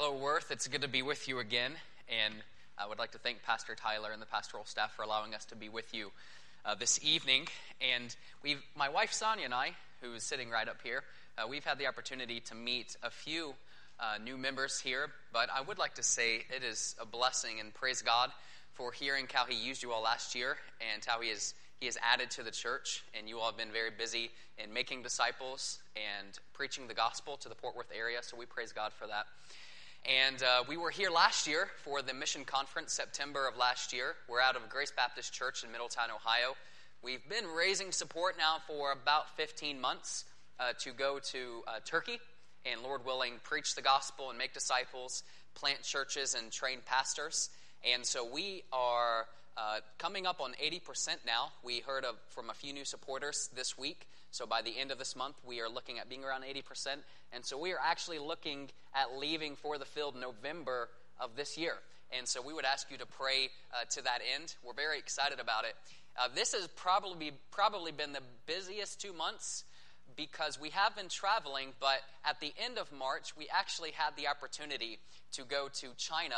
Hello, Worth. It's good to be with you again, and I would like to thank Pastor Tyler and the pastoral staff for allowing us to be with you this evening. And my wife Sonia and I, who is sitting right up here, we've had the opportunity to meet a few new members here, but I would like to say it is a blessing, and praise God for hearing how He used you all last year and how He has added to the church, and you all have been very busy in making disciples and preaching the gospel to the Fort Worth area, so we praise God for that. And we were here last year for the mission conference, September of last year. We're out of Grace Baptist Church in Middletown, Ohio. We've been raising support now for about 15 months to go to Turkey and, Lord willing, preach the gospel and make disciples, plant churches, and train pastors. And so we are coming up on 80% now. We heard from a few new supporters this week. So by the end of this month, we are looking at being around 80%. And so we are actually looking at leaving for the field November of this year. And so we would ask you to pray to that end. We're very excited about it. This has probably been the busiest 2 months because we have been traveling, but at the end of March, we actually had the opportunity to go to China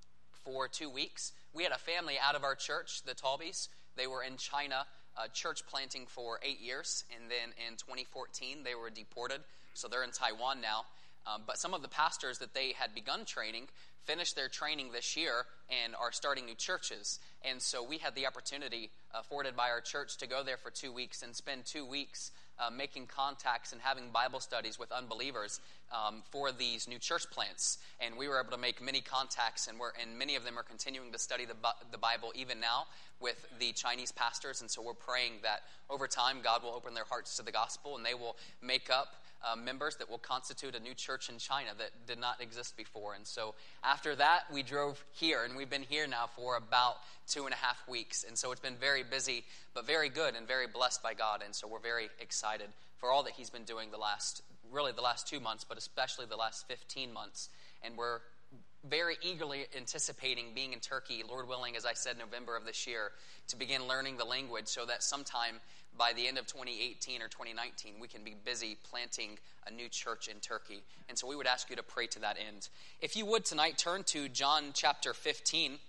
for 2 weeks. We had a family out of our church, the Talbys. They were in China church planting for 8 years, and then in 2014 they were deported, so they're in Taiwan now. But some of the pastors that they had begun training finished their training this year and are starting new churches. And so we had the opportunity afforded by our church to go there for 2 weeks and spend 2 weeks making contacts and having Bible studies with unbelievers for these new church plants. And we were able to make many contacts, and many of them are continuing to study the Bible even now with the Chinese pastors. And so we're praying that over time God will open their hearts to the gospel, and they will make up members that will constitute a new church in China that did not exist before. And so after that, we drove here, and we've been here now for about 2.5 weeks. And so it's been very busy, but very good and very blessed by God. And so we're very excited for all that He's been doing the last 2 months, but especially the last 15 months. And we're very eagerly anticipating being in Turkey, Lord willing, as I said, November of this year, to begin learning the language so that sometime by the end of 2018 or 2019, we can be busy planting a new church in Turkey. And so we would ask you to pray to that end. If you would tonight, turn to John chapter 15.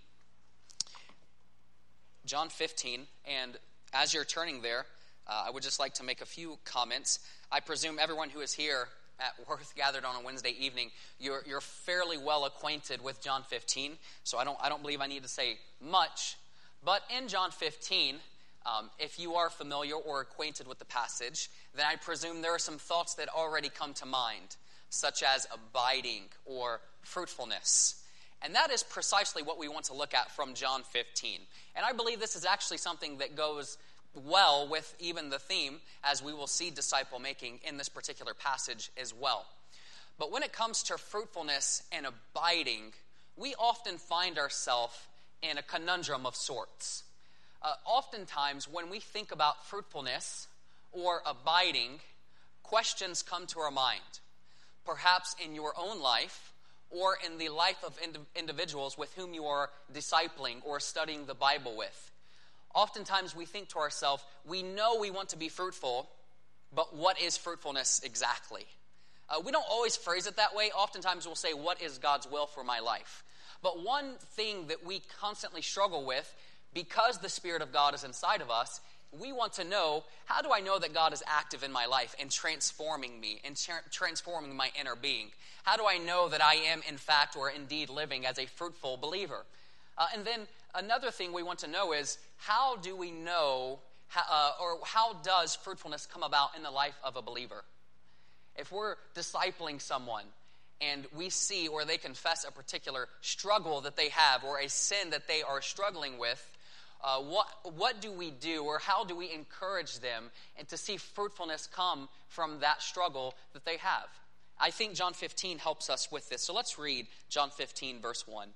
John 15, and as you're turning there, I would just like to make a few comments. I presume everyone who is here at Worth gathered on a Wednesday evening, you're fairly well acquainted with John 15, so I don't believe I need to say much. But in John 15, if you are familiar or acquainted with the passage, then I presume there are some thoughts that already come to mind, such as abiding or fruitfulness. And that is precisely what we want to look at from John 15. And I believe this is actually something that goes well with even the theme, as we will see disciple making in this particular passage as well. But when it comes to fruitfulness and abiding, we often find ourselves in a conundrum of sorts. Oftentimes, when we think about fruitfulness or abiding, questions come to our mind. Perhaps in your own life, or in the life of individuals with whom you are discipling or studying the Bible with. Oftentimes we think to ourselves, we know we want to be fruitful, but what is fruitfulness exactly? We don't always phrase it that way. Oftentimes we'll say, what is God's will for my life? But one thing that we constantly struggle with, because the Spirit of God is inside of us, we want to know, how do I know that God is active in my life and transforming me and transforming my inner being? How do I know that I am in fact or indeed living as a fruitful believer? And then another thing we want to know is, how do we know, how does fruitfulness come about in the life of a believer? If we're discipling someone and we see or they confess a particular struggle that they have or a sin that they are struggling with, what do we do, or how do we encourage them and to see fruitfulness come from that struggle that they have? I think John 15 helps us with this. So let's read John 15, verse 1.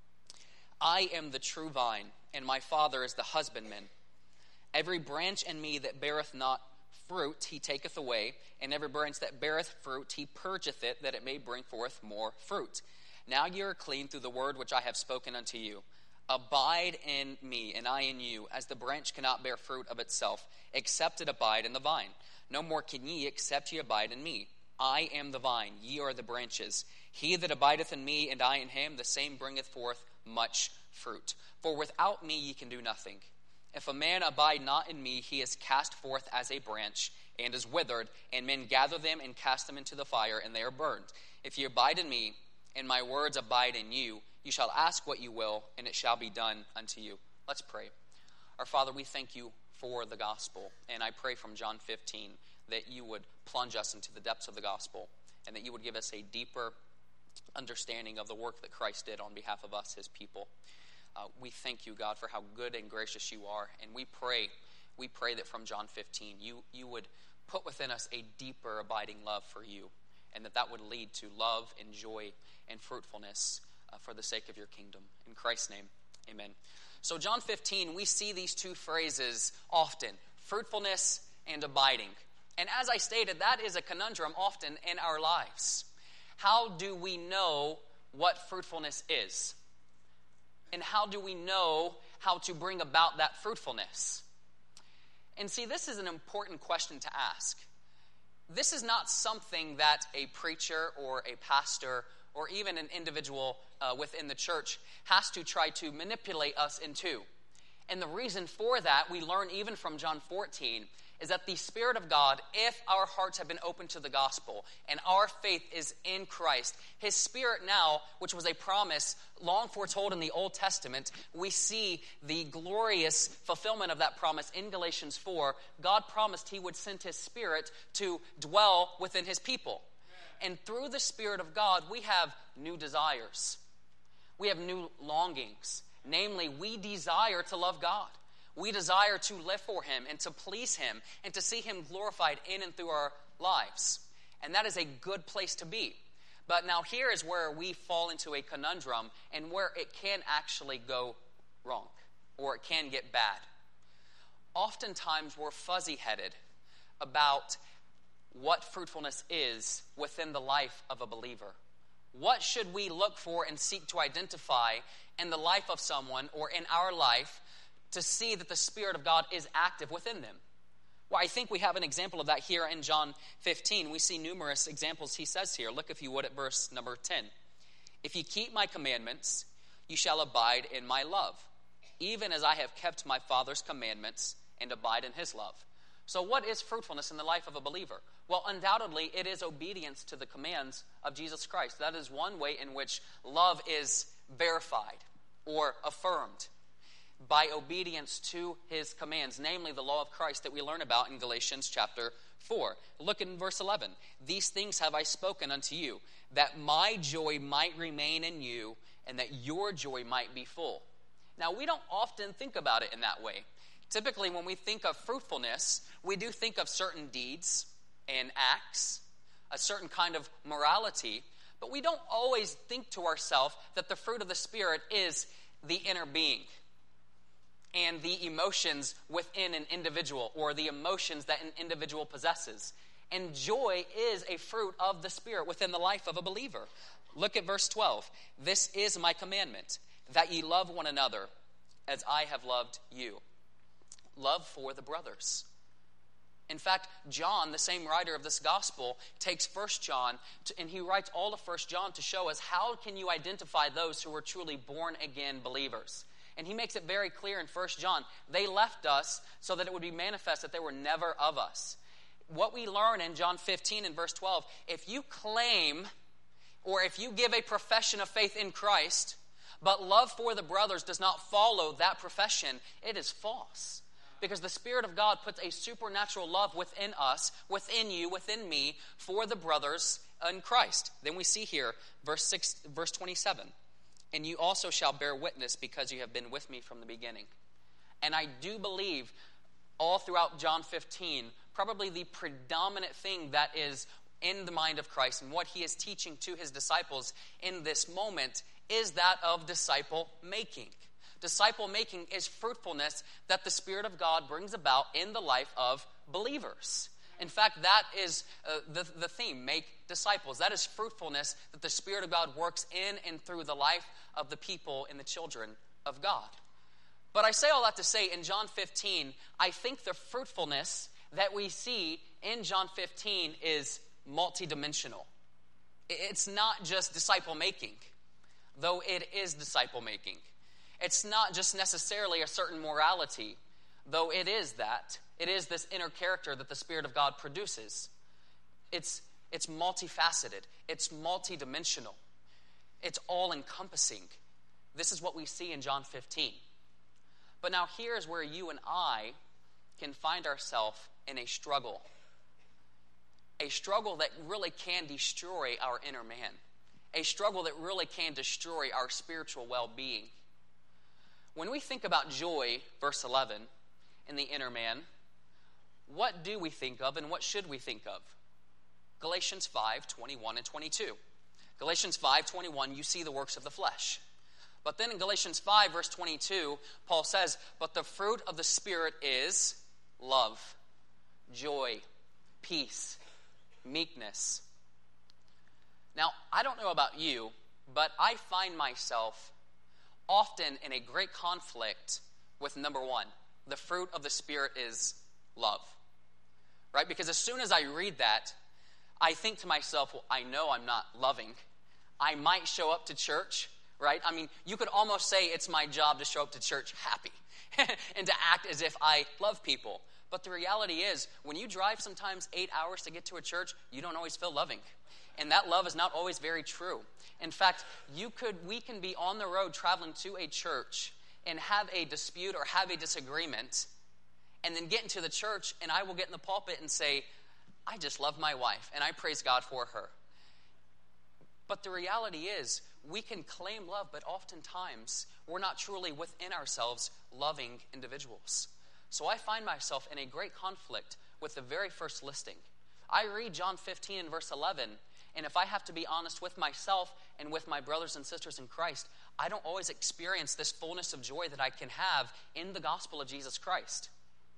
I am the true vine, and my Father is the husbandman. Every branch in me that beareth not fruit he taketh away, and every branch that beareth fruit he purgeth it, that it may bring forth more fruit. Now ye are clean through the word which I have spoken unto you. Abide in me, and I in you, as the branch cannot bear fruit of itself, except it abide in the vine. No more can ye, except ye abide in me. I am the vine, ye are the branches. He that abideth in me, and I in him, the same bringeth forth much fruit. For without me ye can do nothing. If a man abide not in me, he is cast forth as a branch, and is withered, and men gather them and cast them into the fire, and they are burned. If ye abide in me, and my words abide in you, you shall ask what you will, and it shall be done unto you. Let's pray. Our Father, we thank you for the gospel, and I pray from John 15 that you would plunge us into the depths of the gospel, and that you would give us a deeper understanding of the work that Christ did on behalf of us, his people. We thank you, God, for how good and gracious you are, and we pray that from John 15, you would put within us a deeper abiding love for you, and that would lead to love and joy and fruitfulness for the sake of your kingdom. In Christ's name, amen. So John 15, we see these two phrases often, fruitfulness and abiding. And as I stated, that is a conundrum often in our lives. How do we know what fruitfulness is? And how do we know how to bring about that fruitfulness? And see, this is an important question to ask. This is not something that a preacher or a pastor or even an individual within the church has to try to manipulate us into. And the reason for that, we learn even from John 14, is that the Spirit of God, if our hearts have been opened to the gospel and our faith is in Christ, his Spirit now, which was a promise long foretold in the Old Testament, we see the glorious fulfillment of that promise in Galatians 4. God promised he would send his Spirit to dwell within his people. And through the Spirit of God, we have new desires. We have new longings. Namely, we desire to love God. We desire to live for him and to please him and to see him glorified in and through our lives. And that is a good place to be. But now here is where we fall into a conundrum and where it can actually go wrong or it can get bad. Oftentimes we're fuzzy-headed about what fruitfulness is within the life of a believer. What should we look for and seek to identify in the life of someone or in our life to see that the Spirit of God is active within them? Well, I think we have an example of that here in John 15. We see numerous examples he says here. Look, if you would, at verse number 10. If you keep my commandments, you shall abide in my love, even as I have kept my Father's commandments and abide in his love. So what is fruitfulness in the life of a believer? Well, undoubtedly, it is obedience to the commands of Jesus Christ. That is one way in which love is verified or affirmed, by obedience to his commands, namely the law of Christ that we learn about in Galatians chapter 4. Look in verse 11. These things have I spoken unto you, that my joy might remain in you, and that your joy might be full. Now, we don't often think about it in that way. Typically, when we think of fruitfulness, we do think of certain deeds and acts, a certain kind of morality, but we don't always think to ourselves that the fruit of the Spirit is the inner being and the emotions within an individual or the emotions that an individual possesses. And joy is a fruit of the Spirit within the life of a believer. Look at verse 12. This is my commandment, that ye love one another as I have loved you. Love for the brothers. In fact, John, the same writer of this gospel, takes 1 John and he writes all of 1 John to show us how can you identify those who are truly born again believers. And he makes it very clear in 1 John, they left us so that it would be manifest that they were never of us. What we learn in John 15 and verse 12, if you claim or if you give a profession of faith in Christ, but love for the brothers does not follow that profession, it is false. Because the Spirit of God puts a supernatural love within us, within you, within me, for the brothers in Christ. Then we see here, verse 27. And you also shall bear witness because you have been with me from the beginning. And I do believe all throughout John 15, probably the predominant thing that is in the mind of Christ and what he is teaching to his disciples in this moment is that of disciple making. Disciple making is fruitfulness that the Spirit of God brings about in the life of believers. In fact, that is the theme, make disciples. That is fruitfulness that the Spirit of God works in and through the life of the people and the children of God. But I say all that to say, in John 15, I think the fruitfulness that we see in John 15 is multidimensional. It's not just disciple making, though it is disciple making. It's not just necessarily a certain morality, though it is that. It is this inner character that the Spirit of God produces. It's multifaceted. It's multidimensional. It's all-encompassing. This is what we see in John 15. But now here's where you and I can find ourselves in a struggle. A struggle that really can destroy our inner man. A struggle that really can destroy our spiritual well-being. When we think about joy, verse 11, in the inner man, what do we think of and what should we think of? Galatians 5:21 and 22. Galatians 5:21, you see the works of the flesh. But then in Galatians 5, verse 22, Paul says, but the fruit of the Spirit is love, joy, peace, meekness. Now, I don't know about you, but I find myself often in a great conflict with number one. The fruit of the Spirit is love. Right? Because as soon as I read that, I think to myself, well, I know I'm not loving. I might show up to church, right? I mean, you could almost say it's my job to show up to church happy and to act as if I love people. But the reality is, when you drive sometimes 8 hours to get to a church, you don't always feel loving. And that love is not always very true. In fact, we can be on the road traveling to a church and have a dispute or have a disagreement, and then get into the church, and I will get in the pulpit and say, I just love my wife, and I praise God for her. But the reality is, we can claim love, but oftentimes, we're not truly within ourselves loving individuals. So I find myself in a great conflict with the very first listing. I read John 15 and verse 11, and if I have to be honest with myself and with my brothers and sisters in Christ, I don't always experience this fullness of joy that I can have in the gospel of Jesus Christ.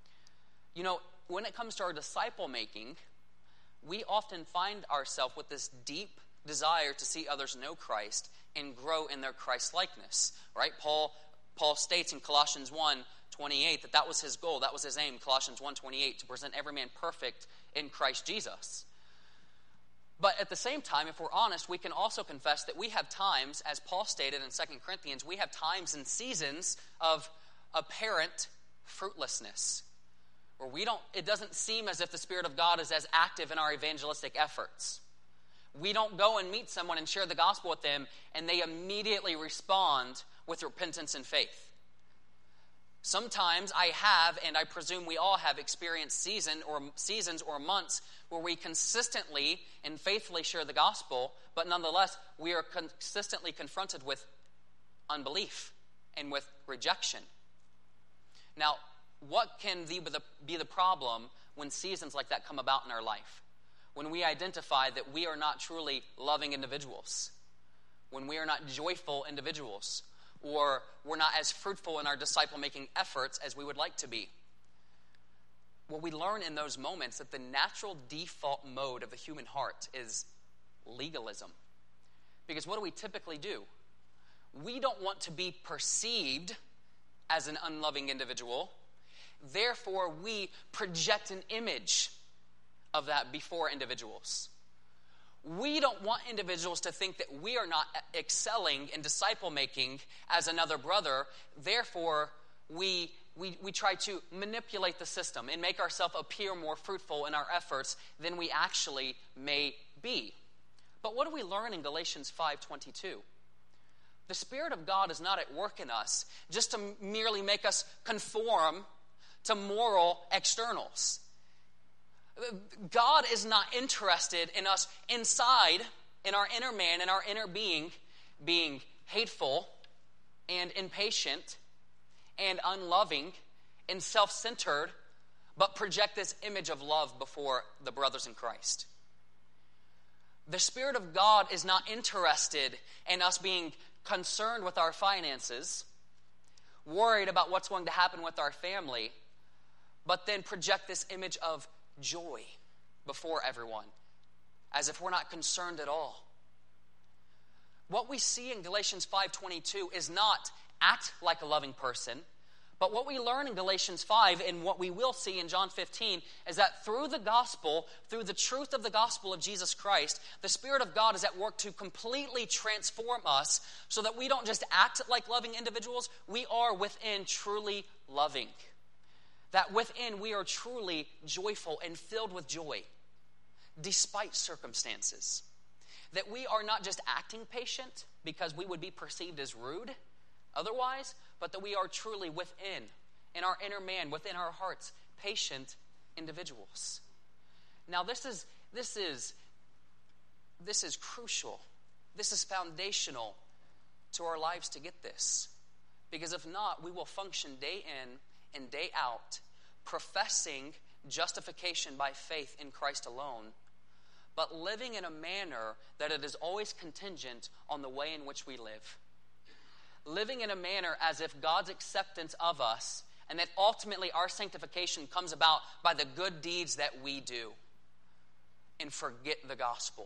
You know, when it comes to our disciple making, we often find ourselves with this deep desire to see others know Christ and grow in their Christ-likeness, right? Paul states in Colossians 1:28 that was his goal, that was his aim, Colossians 1:28, to present every man perfect in Christ Jesus. But at the same time, if we're honest, we can also confess that we have times, as Paul stated in 2 Corinthians, we have times and seasons of apparent fruitlessness, where it doesn't seem as if the Spirit of God is as active in our evangelistic efforts. We don't go and meet someone and share the gospel with them, and they immediately respond with repentance and faith. Sometimes I have, and I presume we all have, experienced seasons or months where we consistently and faithfully share the gospel, but nonetheless, we are consistently confronted with unbelief and with rejection. Now, what can be the problem when seasons like that come about in our life? When we identify that we are not truly loving individuals, when we are not joyful individuals, or we're not as fruitful in our disciple-making efforts as we would like to be. Well, we learn in those moments that the natural default mode of the human heart is legalism. Because what do we typically do? We don't want to be perceived as an unloving individual. Therefore, we project an image of that before individuals. We don't want individuals to think that we are not excelling in disciple-making as another brother. Therefore, we try to manipulate the system and make ourselves appear more fruitful in our efforts than we actually may be. But what do we learn in Galatians 5:22? The Spirit of God is not at work in us just to merely make us conform to moral externals. God is not interested in us inside, in our inner man, in our inner being hateful and impatient and unloving and self-centered, but project this image of love before the brothers in Christ. The Spirit of God is not interested in us being concerned with our finances, worried about what's going to happen with our family, but then project this image of joy before everyone, as if we're not concerned at all. What we see in Galatians 5:22 is not act like a loving person, But what we learn in Galatians 5 and what we will see in John 15 is that through the gospel, through the truth of the gospel of Jesus Christ, the Spirit of God is at work to completely transform us so that we don't just act like loving individuals, we are within truly loving. That within we are truly joyful and filled with joy despite circumstances. That we are not just acting patient because we would be perceived as rude otherwise, but that we are truly within, in our inner man, within our hearts, patient individuals. Now this is crucial. This is foundational to our lives to get this. Because if not, we will function day in and day out, professing justification by faith in Christ alone, but living in a manner that it is always contingent on the way in which we live. Living in a manner as if God's acceptance of us and that ultimately our sanctification comes about by the good deeds that we do and forget the gospel.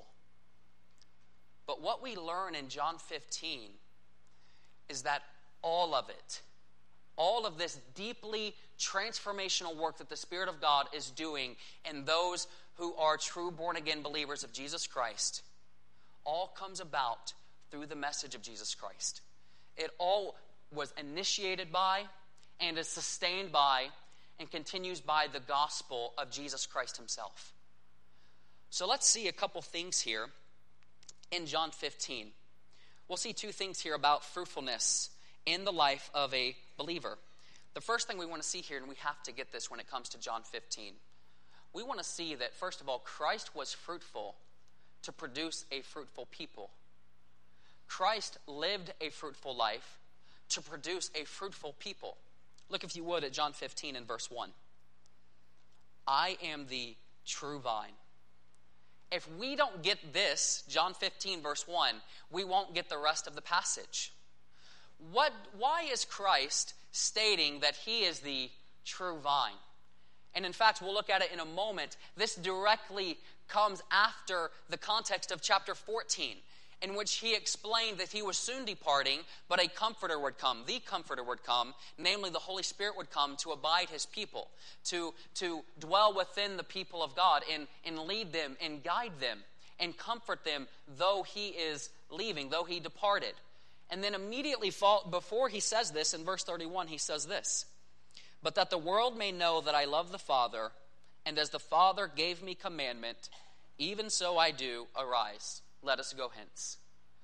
But what we learn in John 15 is that all of it, all of this deeply transformational work that the Spirit of God is doing in those who are true born-again believers of Jesus Christ, all comes about through the message of Jesus Christ. It all was initiated by and is sustained by and continues by the gospel of Jesus Christ himself. So let's see a couple things here in John 15. We'll see two things here about fruitfulness in the life of a believer. The first thing we want to see here, and we have to get this when it comes to John 15, we want to see that, first of all, Christ was fruitful to produce a fruitful people. Christ lived a fruitful life to produce a fruitful people. Look, if you would, at John 15 and verse 1. I am the true vine. If we don't get this, John 15 verse 1, we won't get the rest of the passage. Why is Christ stating that he is the true vine? And in fact, we'll look at it in a moment. This directly comes after the context of chapter 14, in which he explained that he was soon departing, but a comforter would come. The comforter would come, namely the Holy Spirit would come to abide his people, to dwell within the people of God and lead them and guide them and comfort them though he is leaving, though he departed. And then immediately before he says this, in verse 31, he says this, but that the world may know that I love the Father, and as the Father gave me commandment, even so I do, arise. Let us go hence.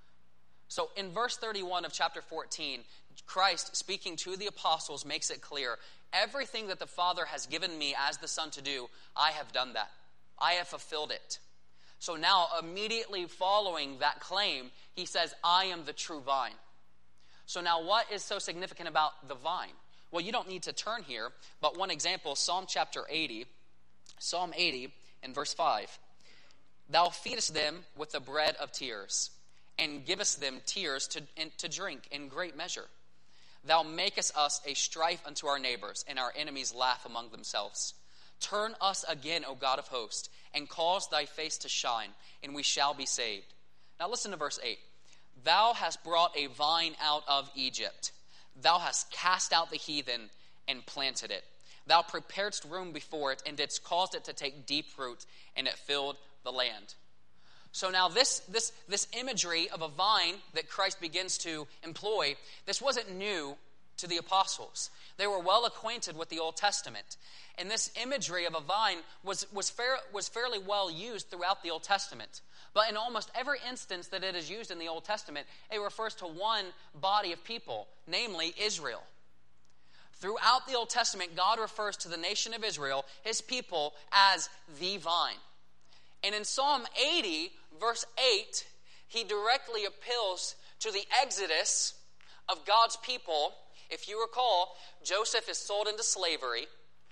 So in verse 31 of chapter 14, Christ, speaking to the apostles, makes it clear, everything that the Father has given me as the Son to do, I have done that. I have fulfilled it. So now, immediately following that claim, he says, I am the true vine. So now, what is so significant about the vine? Well, you don't need to turn here, but one example, Psalm chapter 80, Psalm 80 and verse 5. Thou feedest them with the bread of tears, and givest them tears to drink in great measure. Thou makest us a strife unto our neighbors, and our enemies laugh among themselves. Turn us again, O God of hosts, and cause thy face to shine, and we shall be saved. Now listen to verse 8. Thou hast brought a vine out of Egypt. Thou hast cast out the heathen and planted it. Thou preparedst room before it, and didst cause it to take deep root, and it filled the land. So now this imagery of a vine that Christ begins to employ, this wasn't new to the apostles. They were well acquainted with the Old Testament. And this imagery of a vine was fairly well used throughout the Old Testament. But in almost every instance that it is used in the Old Testament, it refers to one body of people, namely Israel. Throughout the Old Testament, God refers to the nation of Israel, his people, as the vine. And in Psalm 80, verse 8, he directly appeals to the exodus of God's people. If you recall, Joseph is sold into slavery,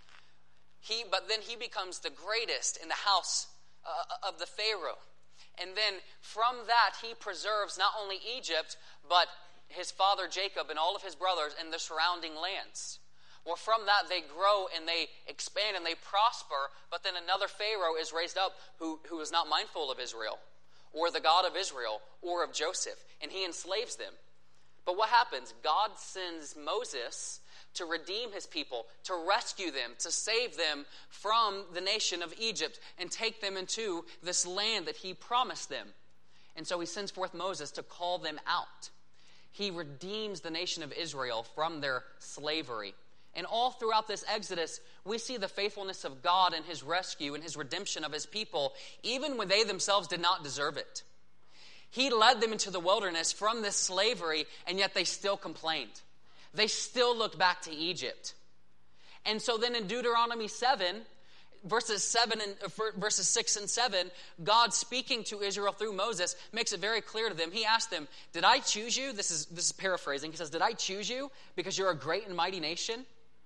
but then he becomes the greatest in the house of the Pharaoh. And then from that, he preserves not only Egypt, but his father Jacob and all of his brothers in the surrounding lands. Well, from that, they grow and they expand and they prosper, but then another Pharaoh is raised up who is not mindful of Israel or the God of Israel or of Joseph, and he enslaves them. But what happens? God sends Moses to redeem his people, to rescue them, to save them from the nation of Egypt and take them into this land that he promised them. And so he sends forth Moses to call them out. He redeems the nation of Israel from their slavery. And all throughout this Exodus, we see the faithfulness of God and his rescue and his redemption of his people, even when they themselves did not deserve it. He led them into the wilderness from this slavery, and yet they still complained. They still looked back to Egypt. And so then in Deuteronomy 7, verses 6 and 7, God speaking to Israel through Moses makes it very clear to them. He asked them, did I choose you? This is paraphrasing. He says, did I choose you because you're a great and mighty nation?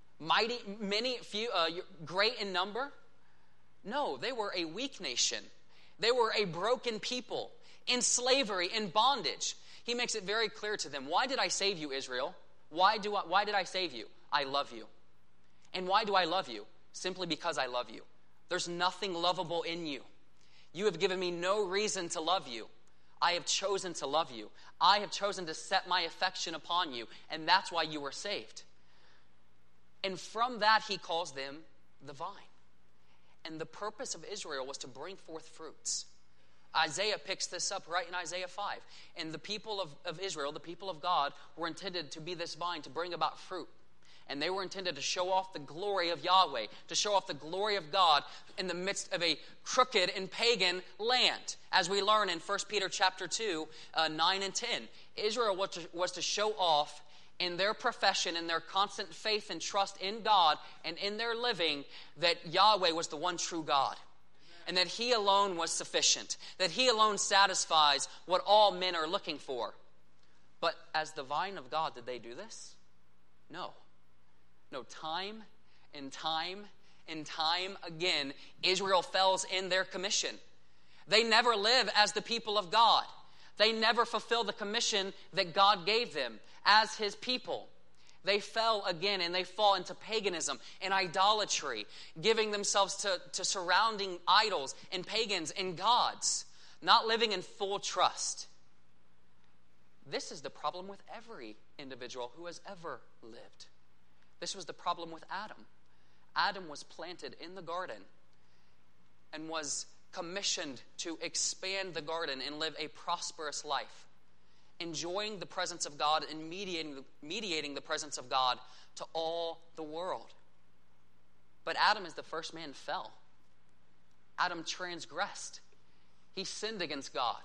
Great in number? No, they were a weak nation. They were a broken people in slavery, in bondage. He makes it very clear to them. Why did I save you, Israel? Why did I save you? I love you. And why do I love you? Simply because I love you. There's nothing lovable in you. You have given me no reason to love you. I have chosen to love you. I have chosen to set my affection upon you, and that's why you were saved. And from that, he calls them the vine. And the purpose of Israel was to bring forth fruits. Isaiah picks this up right in Isaiah 5. And the people of Israel, the people of God, were intended to be this vine, to bring about fruit. And they were intended to show off the glory of Yahweh, to show off the glory of God in the midst of a crooked and pagan land. As we learn in 1 Peter chapter 2, 9 and 10. Israel was to show off in their profession, in their constant faith and trust in God and in their living, that Yahweh was the one true God. And that he alone was sufficient. That he alone satisfies what all men are looking for. But as the vine of God, did they do this? No. No, time and time and time again, Israel fails in their commission. They never live as the people of God. They never fulfill the commission that God gave them as his people. They fell again, and they fall into paganism and idolatry, giving themselves to surrounding idols and pagans and gods, not living in full trust. This is the problem with every individual who has ever lived. This was the problem with Adam. Adam was planted in the garden and was commissioned to expand the garden and live a prosperous life, enjoying the presence of God and mediating the presence of God to all the world. But Adam, as the first man, fell. Adam transgressed. He sinned against God.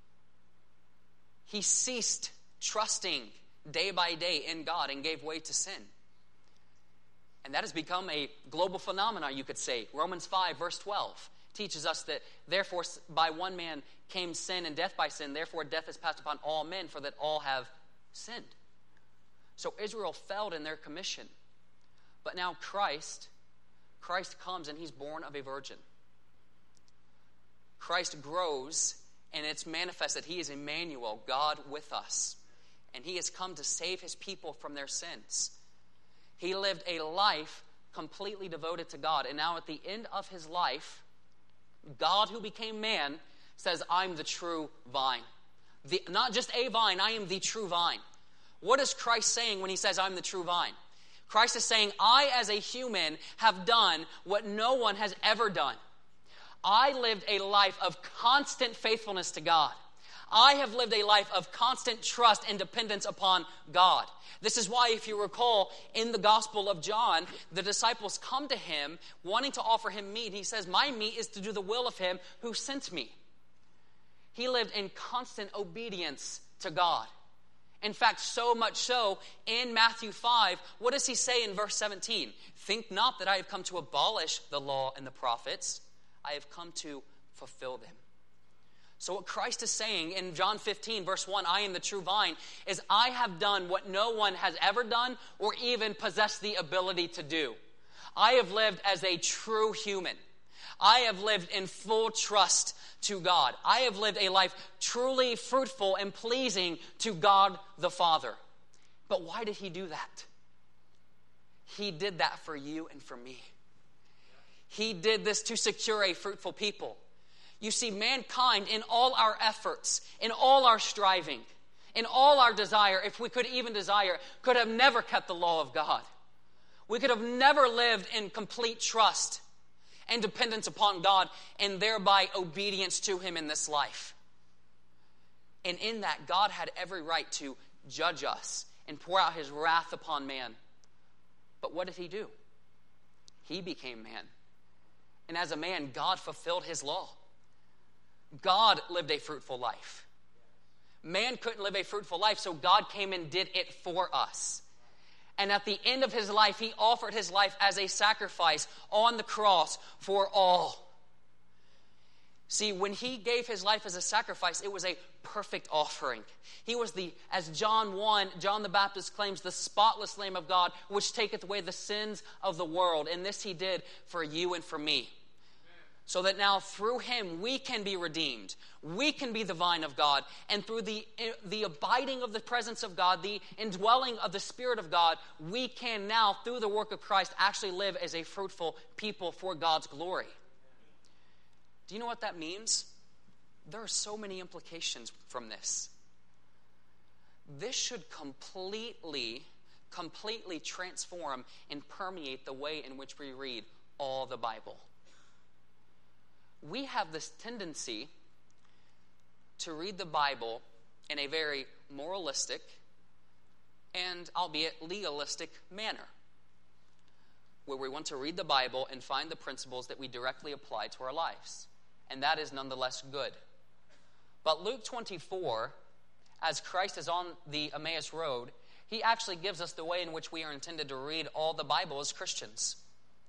He ceased trusting day by day in God and gave way to sin. And that has become a global phenomenon, you could say. Romans 5, verse 12 teaches us that, therefore, by one man came sin, and death by sin. Therefore, death is passed upon all men, for that all have sinned. So Israel failed in their commission. But now Christ comes, and he's born of a virgin. Christ grows, and it's manifest that he is Emmanuel, God with us. And he has come to save his people from their sins. He lived a life completely devoted to God. And now at the end of his life, God who became man says, I'm the true vine. Not just a vine, I am the true vine. What is Christ saying when he says, I'm the true vine? Christ is saying, I as a human have done what no one has ever done. I lived a life of constant faithfulness to God. I have lived a life of constant trust and dependence upon God. This is why, if you recall, in the Gospel of John, the disciples come to him wanting to offer him meat. He says, my meat is to do the will of him who sent me. He lived in constant obedience to God. In fact, so much so, in Matthew 5, what does he say in verse 17? Think not that I have come to abolish the law and the prophets. I have come to fulfill them. So what Christ is saying in John 15, verse 1, I am the true vine, is I have done what no one has ever done or even possessed the ability to do. I have lived as a true human. I have lived in full trust to God. I have lived a life truly fruitful and pleasing to God the Father. But why did he do that? He did that for you and for me. He did this to secure a fruitful people. You see, mankind, in all our efforts, in all our striving, in all our desire, if we could even desire, could have never kept the law of God. We could have never lived in complete trust and dependence upon God and thereby obedience to him in this life. And in that, God had every right to judge us and pour out his wrath upon man. But what did he do? He became man. And as a man, God fulfilled his law. God lived a fruitful life. Man couldn't live a fruitful life, so God came and did it for us. And at the end of his life, he offered his life as a sacrifice on the cross for all. See, when he gave his life as a sacrifice, it was a perfect offering. He was as John the Baptist claims, the spotless Lamb of God, which taketh away the sins of the world. And this he did for you and for me. So that now through him we can be redeemed. We can be the vine of God. And through the abiding of the presence of God, the indwelling of the Spirit of God, we can now, through the work of Christ, actually live as a fruitful people for God's glory. Do you know what that means? There are so many implications from this. This should completely transform and permeate the way in which we read all the Bible. We have this tendency to read the Bible in a very moralistic and, albeit legalistic, manner, where we want to read the Bible and find the principles that we directly apply to our lives. And that is nonetheless good. But Luke 24, as Christ is on the Emmaus Road, he actually gives us the way in which we are intended to read all the Bible as Christians.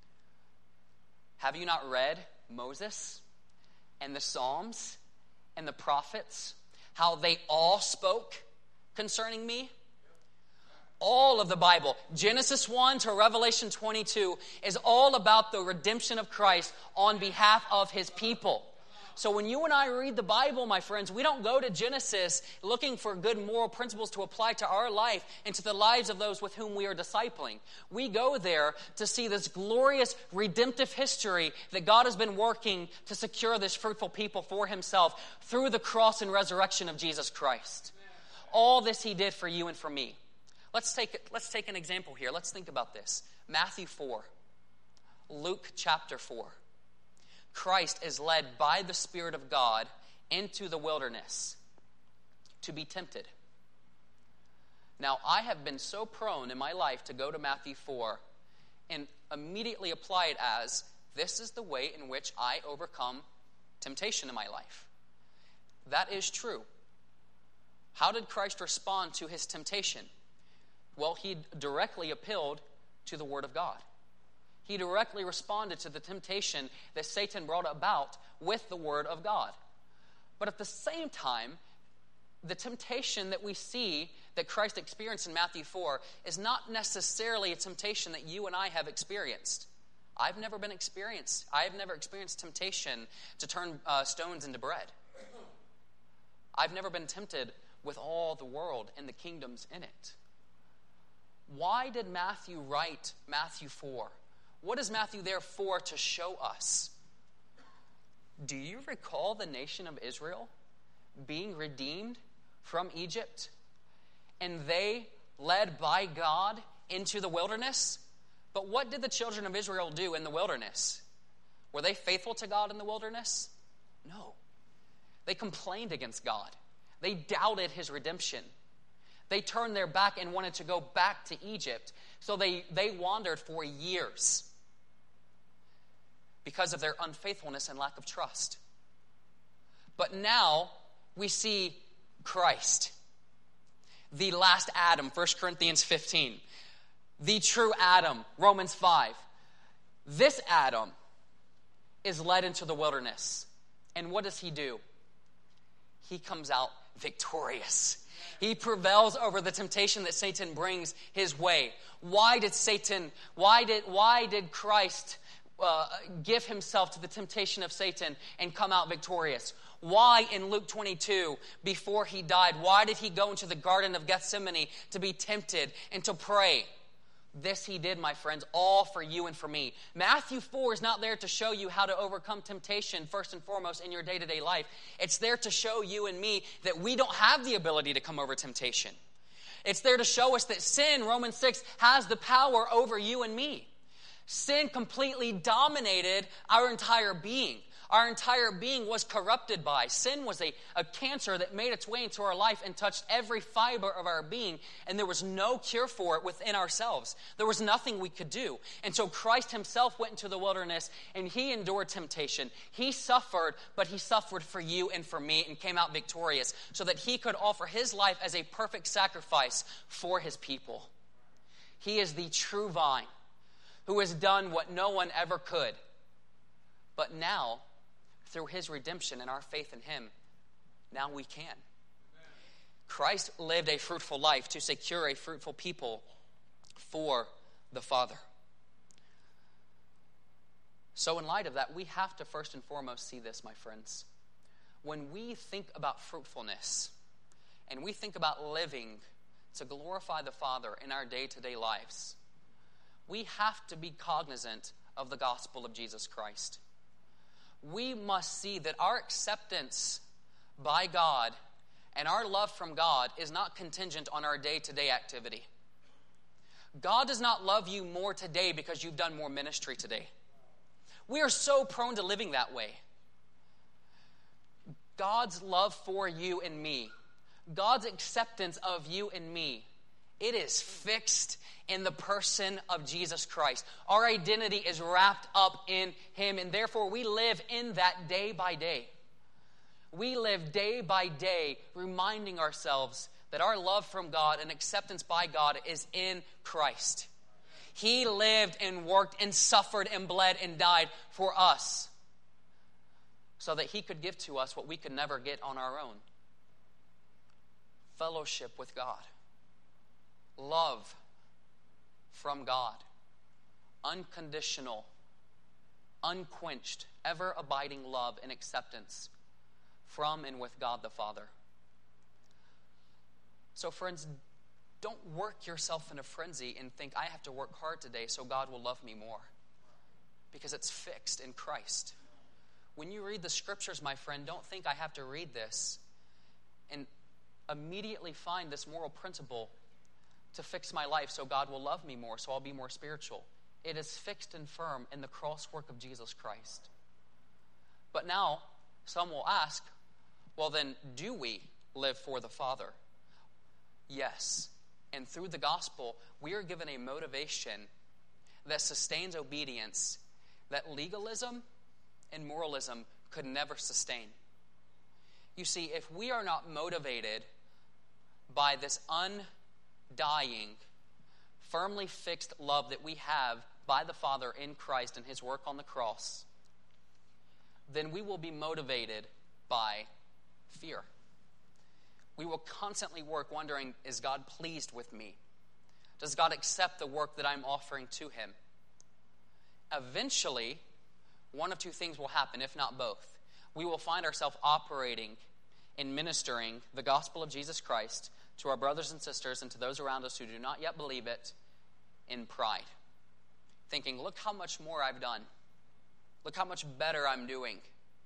Have you not read Moses and the Psalms and the prophets, how they all spoke concerning me? All of the Bible, Genesis 1 to Revelation 22, is all about the redemption of Christ on behalf of his people. So when you and I read the Bible, my friends, we don't go to Genesis looking for good moral principles to apply to our life and to the lives of those with whom we are discipling. We go there to see this glorious redemptive history that God has been working to secure this fruitful people for himself through the cross and resurrection of Jesus Christ. All this he did for you and for me. Let's take an example here. Let's think about this. Matthew 4, Luke chapter 4. Christ is led by the Spirit of God into the wilderness to be tempted. Now, I have been so prone in my life to go to Matthew 4 and immediately apply it as, this is the way in which I overcome temptation in my life. That is true. How did Christ respond to his temptation? Well, he directly appealed to the Word of God. He directly responded to the temptation that Satan brought about with the Word of God. But at the same time, the temptation that we see that Christ experienced in Matthew 4 is not necessarily a temptation that you and I have experienced. I have never experienced temptation to turn stones into bread. I've never been tempted with all the world and the kingdoms in it. Why did Matthew write Matthew 4? What is Matthew there for to show us? Do you recall the nation of Israel being redeemed from Egypt? And they led by God into the wilderness? But what did the children of Israel do in the wilderness? Were they faithful to God in the wilderness? No. They complained against God. They doubted his redemption. They turned their back and wanted to go back to Egypt. So they wandered for years because of their unfaithfulness and lack of trust. But now we see Christ, the last Adam, 1 Corinthians 15. The true Adam, Romans 5. This Adam is led into the wilderness. And what does he do? He comes out victorious. He prevails over the temptation that Satan brings his way. Why did Christ give himself to the temptation of Satan and come out victorious? Why in Luke 22, before he died, why did he go into the Garden of Gethsemane to be tempted and to pray? This he did, my friends, all for you and for me. Matthew 4 is not there to show you how to overcome temptation first and foremost in your day-to-day life. It's there to show you and me that we don't have the ability to come over temptation. It's there to show us that sin, Romans 6, has the power over you and me. Sin completely dominated our entire being. Our entire being was corrupted by. Sin was a cancer that made its way into our life and touched every fiber of our being, and there was no cure for it within ourselves. There was nothing we could do. And so Christ himself went into the wilderness, and he endured temptation. He suffered, but he suffered for you and for me and came out victorious so that he could offer his life as a perfect sacrifice for his people. He is the true vine who has done what no one ever could. But now, through his redemption and our faith in him, now we can. Christ lived a fruitful life to secure a fruitful people for the Father. So in light of that, we have to first and foremost see this, my friends. When we think about fruitfulness and we think about living to glorify the Father in our day-to-day lives, we have to be cognizant of the gospel of Jesus Christ. We must see that our acceptance by God and our love from God is not contingent on our day-to-day activity. God does not love you more today because you've done more ministry today. We are so prone to living that way. God's love for you and me, God's acceptance of you and me, it is fixed in the person of Jesus Christ. Our identity is wrapped up in him, and therefore we live in that day by day. We live day by day reminding ourselves that our love from God and acceptance by God is in Christ. He lived and worked and suffered and bled and died for us so that he could give to us what we could never get on our own. Fellowship with God. Love from God, unconditional, unquenched, ever-abiding love and acceptance from and with God the Father. So friends, don't work yourself in a frenzy and think, I have to work hard today so God will love me more. Because it's fixed in Christ. When you read the scriptures, my friend, don't think I have to read this and immediately find this moral principle to fix my life so God will love me more, so I'll be more spiritual. It is fixed and firm in the cross work of Jesus Christ. But now, some will ask, well then, do we live for the Father? Yes. And through the gospel, we are given a motivation that sustains obedience that legalism and moralism could never sustain. You see, if we are not motivated by this undying, firmly fixed love that we have by the Father in Christ and his work on the cross, then we will be motivated by fear. We will constantly work wondering, is God pleased with me? Does God accept the work that I'm offering to him? Eventually, one of two things will happen, if not both. We will find ourselves operating and ministering the gospel of Jesus Christ to our brothers and sisters and to those around us who do not yet believe it in pride. Thinking, look how much more I've done. Look how much better I'm doing.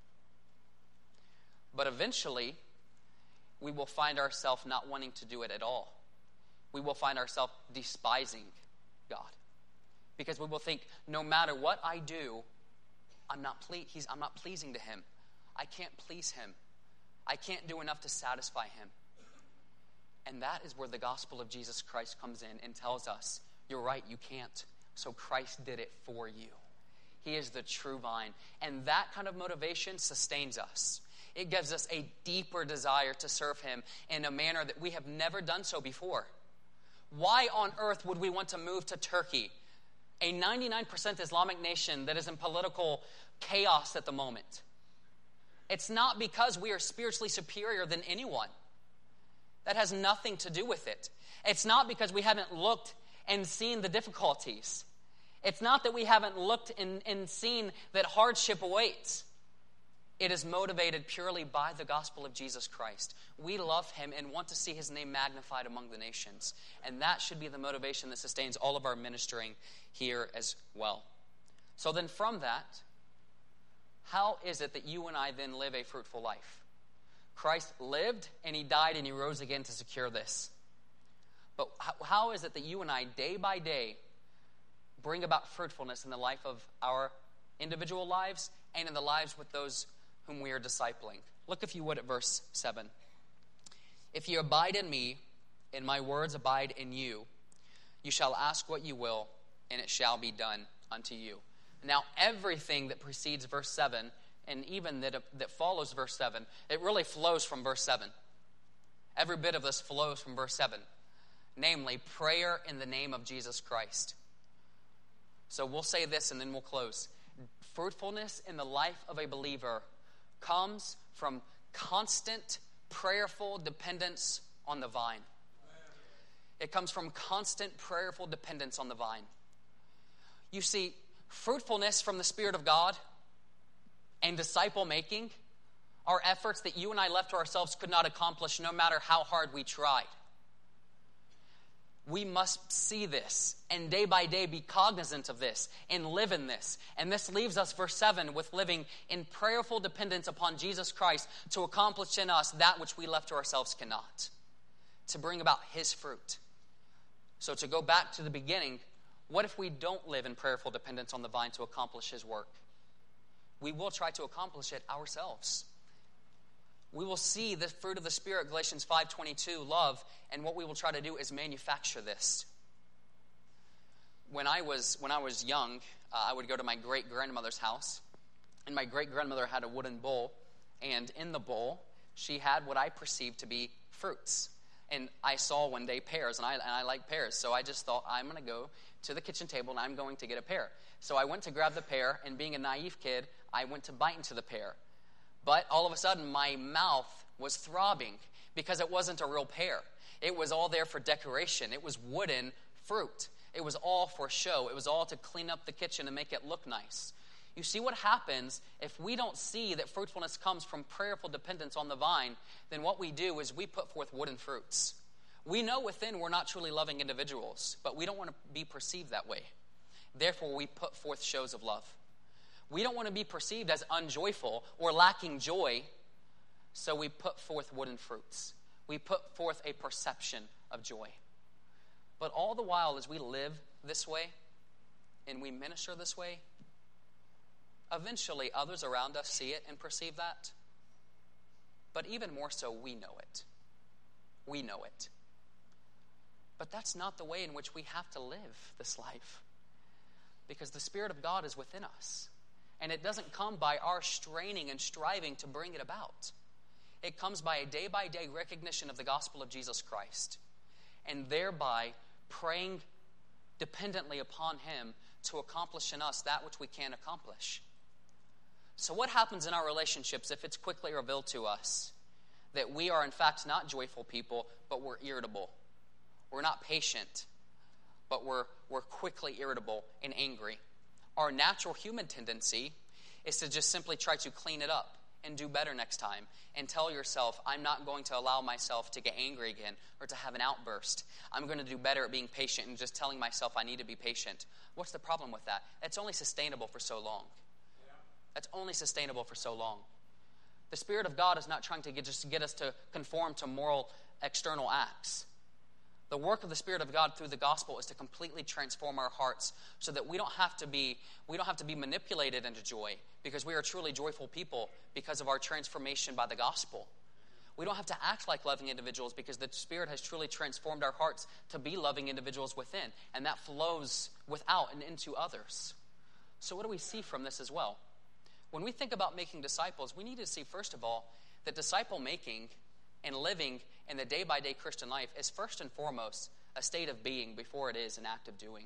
But eventually, we will find ourselves not wanting to do it at all. We will find ourselves despising God. Because we will think, no matter what I do, I'm not pleasing to him. I can't please him. I can't do enough to satisfy him. And that is where the gospel of Jesus Christ comes in and tells us, you're right, you can't. So Christ did it for you. He is the true vine. And that kind of motivation sustains us. It gives us a deeper desire to serve him in a manner that we have never done so before. Why on earth would we want to move to Turkey, a 99% Islamic nation that is in political chaos at the moment? It's not because we are spiritually superior than anyone. That has nothing to do with it. It's not because we haven't looked and seen the difficulties. It's not that we haven't looked and seen that hardship awaits. It is motivated purely by the gospel of Jesus Christ. We love him and want to see his name magnified among the nations. And that should be the motivation that sustains all of our ministering here as well. So then from that, how is it that you and I then live a fruitful life? Christ lived and he died and he rose again to secure this. But how is it that you and I, day by day, bring about fruitfulness in the life of our individual lives and in the lives with those whom we are discipling? Look, if you would, at verse 7. If you abide in me, and my words abide in you, you shall ask what you will, and it shall be done unto you. Now, everything that precedes verse 7, and even that follows verse 7, it really flows from verse 7. Every bit of this flows from verse 7. Namely, prayer in the name of Jesus Christ. So we'll say this and then we'll close. Fruitfulness in the life of a believer comes from constant prayerful dependence on the vine. It comes from constant prayerful dependence on the vine. You see, fruitfulness from the Spirit of God and disciple making are efforts that you and I left to ourselves could not accomplish no matter how hard we tried. We must see this and day by day be cognizant of this and live in this. And this leaves us, verse 7, with living in prayerful dependence upon Jesus Christ to accomplish in us that which we left to ourselves cannot, to bring about his fruit. So to go back to the beginning, what if we don't live in prayerful dependence on the vine to accomplish his work? We will try to accomplish it ourselves. We will see the fruit of the Spirit, Galatians 5:22, love, and what we will try to do is manufacture this. When I was young, I would go to my great-grandmother's house, and my great-grandmother had a wooden bowl, and in the bowl, she had what I perceived to be fruits. And I saw one day pears, and I like pears, so I just thought, I'm going to go to the kitchen table, and I'm going to get a pear. So I went to grab the pear, and being a naive kid, I went to bite into the pear. But all of a sudden, my mouth was throbbing because it wasn't a real pear. It was all there for decoration. It was wooden fruit. It was all for show. It was all to clean up the kitchen and make it look nice. You see what happens if we don't see that fruitfulness comes from prayerful dependence on the vine, then what we do is we put forth wooden fruits. We know within we're not truly loving individuals, but we don't want to be perceived that way. Therefore, we put forth shows of love. We don't want to be perceived as unjoyful or lacking joy, so we put forth wooden fruits. We put forth a perception of joy. But all the while, as we live this way and we minister this way, eventually others around us see it and perceive that. But even more so, we know it. We know it. But that's not the way in which we have to live this life. Because the Spirit of God is within us. And it doesn't come by our straining and striving to bring it about. It comes by a day-by-day recognition of the gospel of Jesus Christ. And thereby praying dependently upon him to accomplish in us that which we can't accomplish. So what happens in our relationships if it's quickly revealed to us that we are in fact not joyful people, but we're irritable? We're not patient, but we're quickly irritable and angry. Our natural human tendency is to just simply try to clean it up and do better next time and tell yourself, I'm not going to allow myself to get angry again or to have an outburst. I'm going to do better at being patient and just telling myself I need to be patient. What's the problem with that? That's only sustainable for so long. That's only sustainable for so long. The Spirit of God is not trying to get us to conform to moral external acts. The work of the Spirit of God through the gospel is to completely transform our hearts so that we don't have to be manipulated into joy, because we are truly joyful people because of our transformation by the gospel. We don't have to act like loving individuals because the Spirit has truly transformed our hearts to be loving individuals within, and that flows without and into others. So what do we see from this as well? When we think about making disciples, we need to see, first of all, that disciple making and living in the day-by-day Christian life is first and foremost a state of being before it is an act of doing.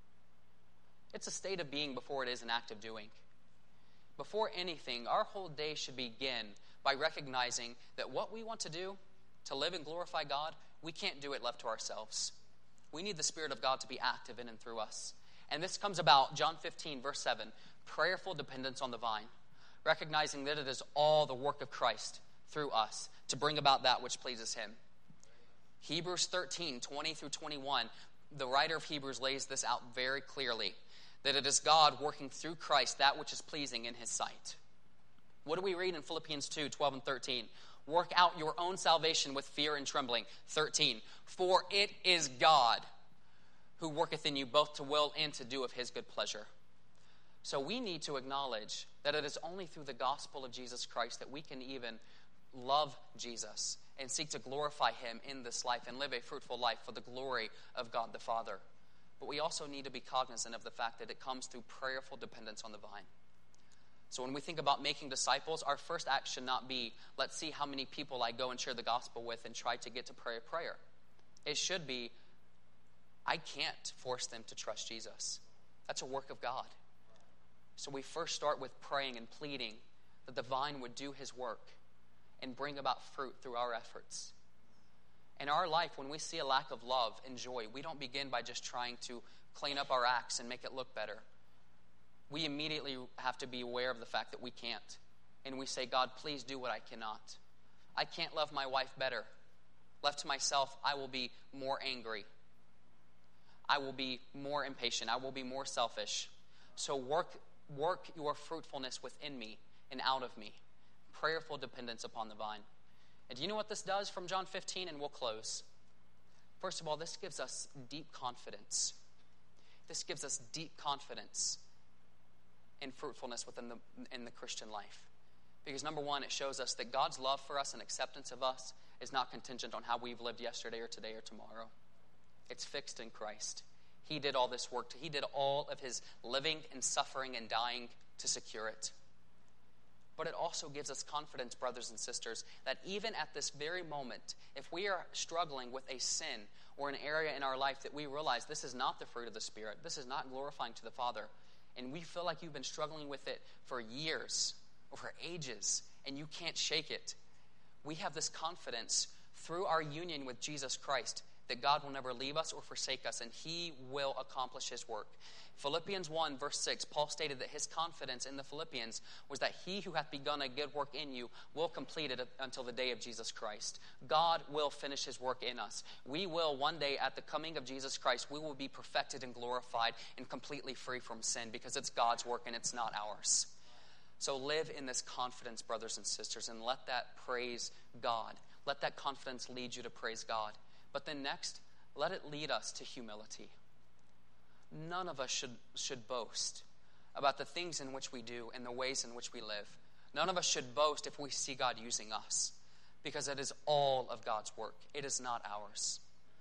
It's a state of being before it is an act of doing. Before anything, our whole day should begin by recognizing that what we want to do to live and glorify God, we can't do it left to ourselves. We need the Spirit of God to be active in and through us. And this comes about, John 15, verse 7, prayerful dependence on the vine. recognizing that it is all the work of Christ through us to bring about that which pleases him. Hebrews 13, 20 through 21, the writer of Hebrews lays this out very clearly, that it is God working through Christ that which is pleasing in his sight. What do we read in Philippians 2, 12 and 13? Work out your own salvation with fear and trembling. 13, for it is God who worketh in you both to will and to do of his good pleasure. So we need to acknowledge that it is only through the gospel of Jesus Christ that we can even love Jesus and seek to glorify him in this life and live a fruitful life for the glory of God the Father. But we also need to be cognizant of the fact that it comes through prayerful dependence on the vine. So when we think about making disciples, our first act should not be, let's see how many people I go and share the gospel with and try to get to pray a prayer. It should be, I can't force them to trust Jesus. That's a work of God. So we first start with praying and pleading that the vine would do his work and bring about fruit through our efforts. In our life, when we see a lack of love and joy, we don't begin by just trying to clean up our acts and make it look better. We immediately have to be aware of the fact that we can't. And we say, God, please do what I cannot. I can't love my wife better. Left to myself, I will be more angry. I will be more impatient. I will be more selfish. So work your fruitfulness within me and out of me. Prayerful dependence upon the vine. And do you know what this does from John 15? And we'll close. First of all, this gives us deep confidence. This gives us deep confidence in fruitfulness in the Christian life. Because number one, it shows us that God's love for us and acceptance of us is not contingent on how we've lived yesterday or today or tomorrow. It's fixed in Christ. He did all this work. He did all of his living and suffering and dying to secure it. But it also gives us confidence, brothers and sisters, that even at this very moment, if we are struggling with a sin or an area in our life that we realize this is not the fruit of the Spirit, this is not glorifying to the Father, and we feel like you've been struggling with it for years or for ages, and you can't shake it, we have this confidence through our union with Jesus Christ that God will never leave us or forsake us, and he will accomplish his work. Philippians 1, verse 6, Paul stated that his confidence in the Philippians was that he who hath begun a good work in you will complete it until the day of Jesus Christ. God will finish his work in us. We will one day, at the coming of Jesus Christ, we will be perfected and glorified and completely free from sin because it's God's work and it's not ours. So live in this confidence, brothers and sisters, and let that praise God. Let that confidence lead you to praise God. But then next, let it lead us to humility. None of us should boast about the things in which we do and the ways in which we live. None of us should boast if we see God using us, because it is all of God's work. It is not ours.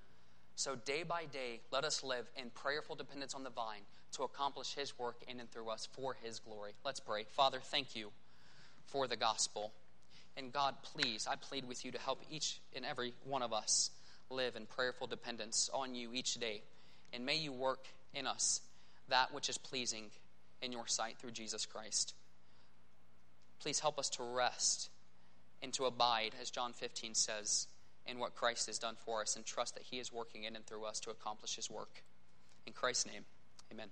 So day by day, let us live in prayerful dependence on the vine to accomplish his work in and through us for his glory. Let's pray. Father, thank you for the gospel. And God, please, I plead with you to help each and every one of us live in prayerful dependence on you each day. And may you work in us that which is pleasing in your sight through Jesus Christ. Please help us to rest and to abide, as John 15 says, in what Christ has done for us, and trust that he is working in and through us to accomplish his work. In Christ's name, amen.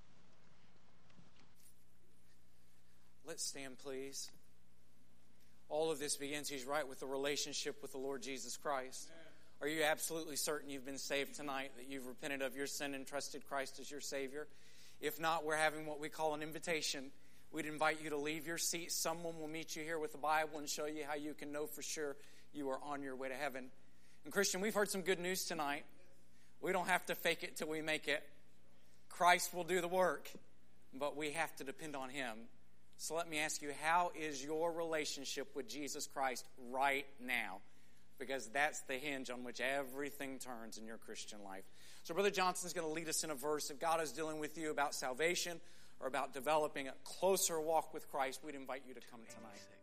Let's stand, please. All of this begins, he's right, with the relationship with the Lord Jesus Christ. Amen. Are you absolutely certain you've been saved tonight, that you've repented of your sin and trusted Christ as your Savior? If not, we're having what we call an invitation. We'd invite you to leave your seat. Someone will meet you here with the Bible and show you how you can know for sure you are on your way to heaven. And Christian, we've heard some good news tonight. We don't have to fake it till we make it. Christ will do the work, but we have to depend on him. So let me ask you, how is your relationship with Jesus Christ right now? Because that's the hinge on which everything turns in your Christian life. So Brother Johnson's going to lead us in a verse. If God is dealing with you about salvation or about developing a closer walk with Christ, we'd invite you to come tonight.